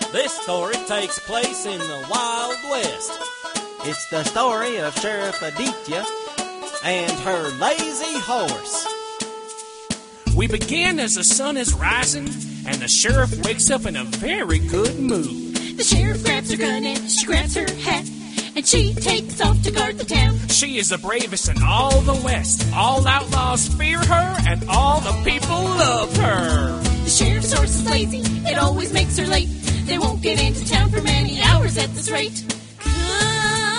This story takes place in the Wild West. It's the story of Sheriff Aditya and her lazy horse. We begin as the sun is rising, and the sheriff wakes up in a very good mood. The sheriff grabs her gun and she grabs her hat, and she takes off to guard the town. She is the bravest in all the West. All outlaws fear her, and all the people love her. The sheriff's horse is lazy, it always makes her late. They won't get into town for many hours at this rate. Come